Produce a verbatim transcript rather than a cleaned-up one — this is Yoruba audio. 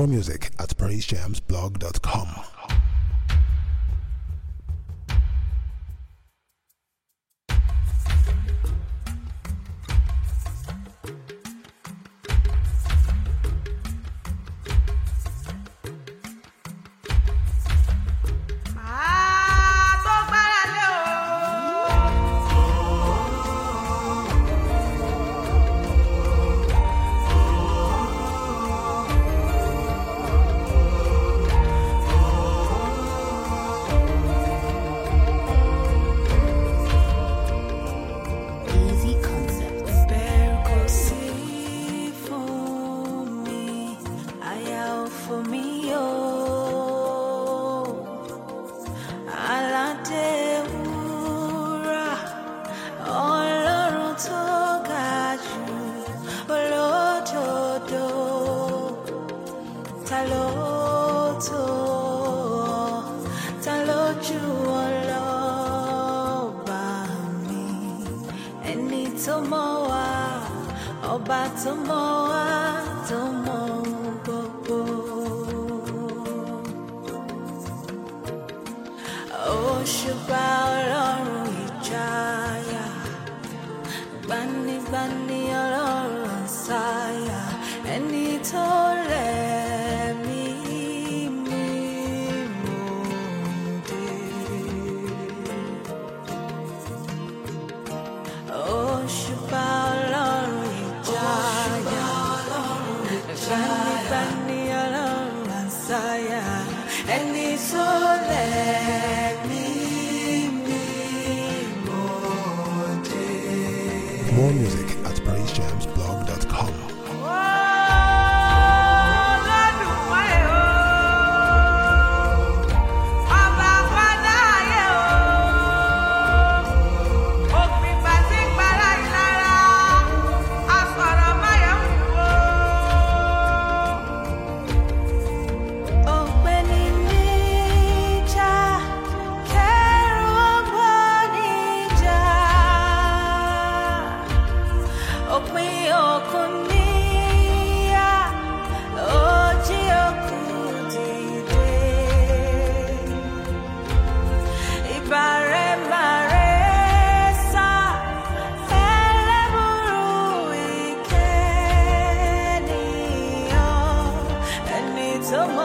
More music at praise jams blog dot com. Ọba tó mọ̀ wá tó mọ̀ gbogbo. Òṣùpá Ọlọ́run ìjayà, gbanigbani Ọlọ́run àsáyà, ẹni tó lẹ̀mí mímọ́ dé. Òṣùpá Ọlọ́run Bani Ọlọ́run àsáyà, ẹni tó lẹ̀mí mímọ́ dé. More music at praise jams blog dot com. So